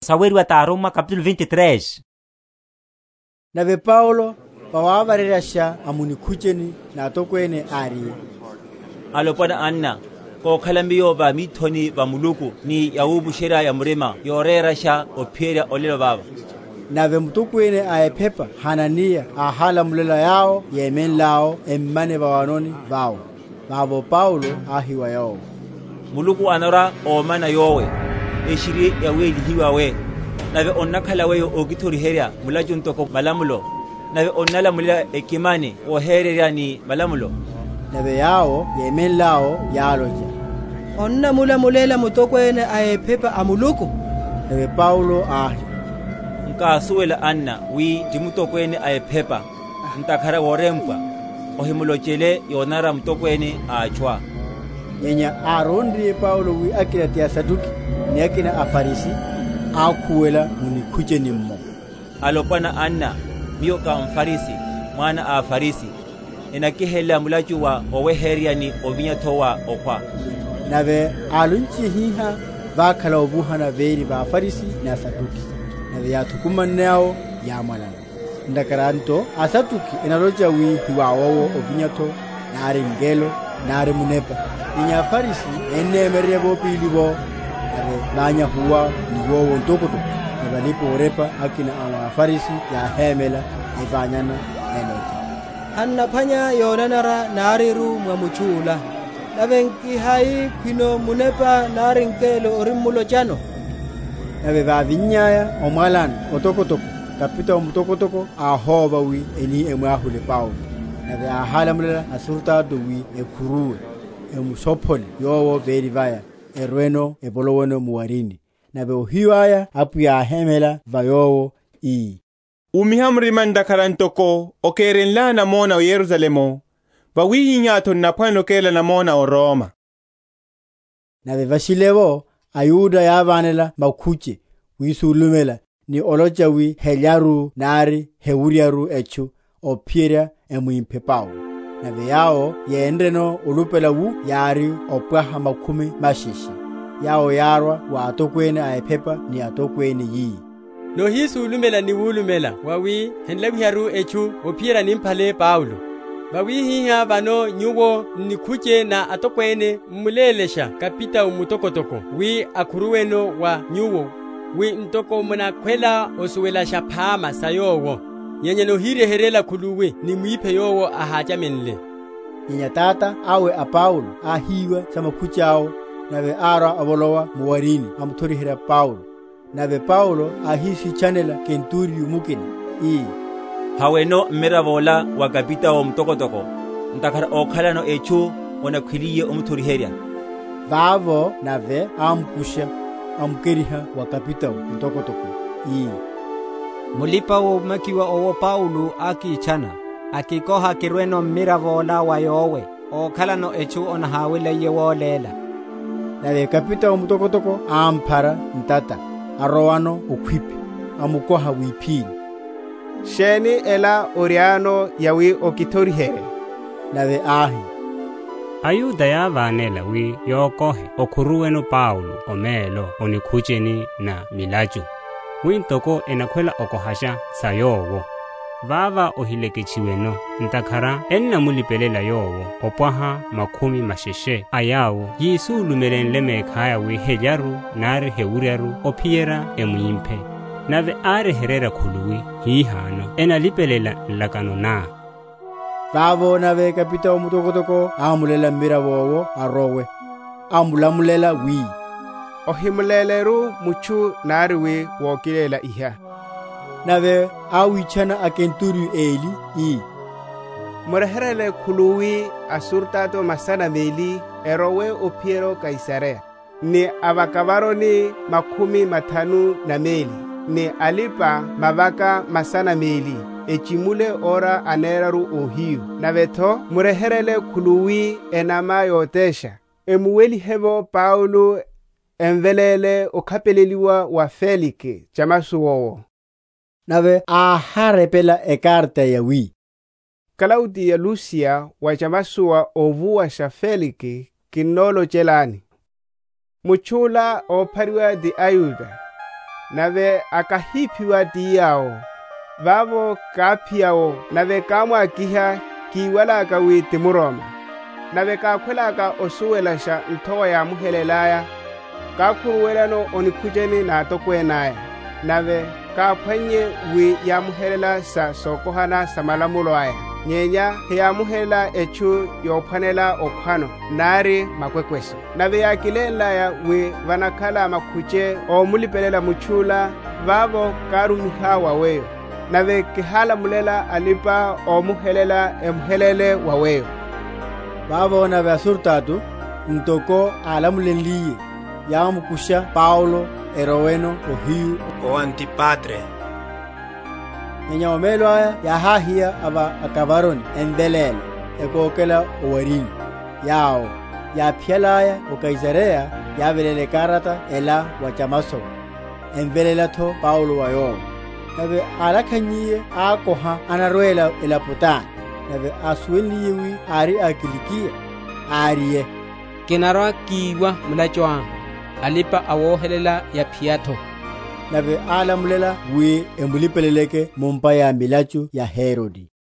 Saweriwa ta Roma capítulo 23. Nave Paulo pawavarerasha amunikucheni na tokwene ari. Alopana anna ko kalambiyo ba mithoni ba muluku ni yawubushera ya murema yorerasha opheria olelo baba. Nave mutokwene aepepa Hanania ahala mulela yao yemen lao emmane bawanoni bao. Babo Paulo ahiwa yao. Muluku anora omana yowe eshiri yaweli hiwawe. Nave onnakhala weyo ogitori heria mulajuntoko malamulo. Nave onnala mulela ekimane ohereria ni malamulo. Nave yao yemen lao yaloja. Onna mulela mutokwene aepepa amuluku. Nave Paulo ahi. Nkasuwela anna wi jimutokwene aepepa. Ntakhara worempa. Ohimulochele yonara mutokwene achwa. Nyenya arondi Paulo wi akina tia Saduki ni akina afarisi akuwela munikucheni mmo. Alopana anna miyo ka mfarisi mwana afarisi enakihela mulajuwa oweheria ni ovinyatowa okwa. Nave alunchi hiha vakala obuhana veri ba farisi na Saduki. Nave yatukumanao yamalana. Ndakaranto asatuki enaloja wi hiwawo ovinyato nare ngelo nare munepa. Inya farisi enemerebo pilibo nave banya huwa niwowo ntokoto. Nave lipo orepa akina awa farisi ya hemela evanyana enoja. Anna panya yonanara nariru mwamuchula. Nave nkihai kwino munepa nare ngelo orimulo jano. Nave vavinyaya omwalan otokotoko. Kapita omutokotoko ahoba wi eni emwahule Paulo. Nave ahala mulela asurta dowi ekuruwe. Emusopoli yowo veri vaya erweno ebolowono muwarini. Nave ohiwaya apuya hemela vayowo ii. Umihamriman dakarantoko okeren na mona o Yerusalemo. Vawihi nyato napano kela na mona o Roma. Nave vasilevo ayuda yavanela makuche wisulumela ni oloja wi helyaru nari hewuriaru echu opieria emuimpe Paulo. Nave yao yeendreno ulupela wu yari opwaha makumi mashishi. Yao yarwa wa atokwene aepepa ni atokwene yii. No hisu ulumela ni ulumela wawi henlawiharu echu opiera nimpale Paulo. Wawi hiha vano nyuwo nikuche na atokwene mulelesha kapita umutokotoko wi akuruweno wa nyuwo wi ntoko muna kwela osuwela shapama sayowo. Nyenye no hire herela kuluwe ni mwipe yowo ahaja menle. Nyenya tata awe a Paulo ahiwa sama kuchao nave ara abolowa muwarini amutori hera Paulo. Nave Paulo ahisi chanela kenturi umukini ii. Haweno mmeravola wakapita wa mtokotoko. Ntakara okhalano echu onakhwiliye umutori heria. Vavo nave amkusha amkeriha wakapita wa mtokotoko ii. Mulipa wo makiwa owo Paulo akichana akikoha kirweno miravola wa yowe okhalano echu onahawile yewolela. Nave kapita wa mtokotoko ampara ntata arowano ukwipi amukoha wipini. Sheni ela oriano yawi okitori here. Nave ahi. Ayuda yavanela wi yokohe okuruwenu Paulo omelo onikucheni na milaju. Wintoko enakwela okohasha sayowo. Vava ohilekechiweno ntakhara enna mulipelela yowo opwaha makumi masheshe ayawo yisulumelenle mekhaya wi helyaru nari hewuriaru opiera emuimpe. Nave are herera khuluwi hihano enalipelela nlakano na. Vavo nave kapita wa mutokotoko amulela miravowo arowe. Amulamulela wii. Ohimuleleru muchu nari wi wokilela iha. Nave awichana akenturi eli ii. Mureherele kuluwi asurtato masana meli erowe opiero Kaisarea. Ni abakabaro ni makumi matanu na meli. Ni alipa mabaka masana meli. Echimule ora aneraru ohiu. Naveto mureherele kuluwi enama yotesha. Emuweli hebo Paulo envelele okapeleliwa wa Felike chamasuwowo. Nave aharepela ekarta ya wi. Claudia Lucia wa chamasuwa ovuwa sha Felike kinolo chelani. Muchula opariwa di ayuda. nave akahiphiwa tiyawo vavo kaaphiyawo nave kaamwaakiha kiiwalaka wiiti muroma nave kaakhwelaka osuwelasha nthowa yaamuhelelaya kaakhuruwelano onikhujeni naatokweenaya nave kaaphwanye wi yaamuhelela sa sookohana sa malamulo aya nyenya heyaamuhelela etchu yoophwanela okhwano naari makwekweso nave yaakileelaya wi vanakhala makhuche oomulipelela mutchula vavo kaarumiha waweyo nave kihalamulela alipa oomuhelela emuhelele waweyo vavo nave asurtatu ntoko aalamulenliye yaamukusha Paulo eroweno ohiyu o Antipatre. nyenya omelo aya yahahiya ava akavaroni envelelo ekookela owarinyu yawo yaaphyalaya okaisareya yavelele karata ela wachamasovo envelelatho Paulo wayowo nave alakhanyiye aakoha anarwela elaputani nave asuwenliyewi ari akilikiya aariye kinarwa kiiwa mulachwa alipa awoohelela yaphiyatho nave aalamulela wi emulipeleleke mumpa ya milachu ya Herodi.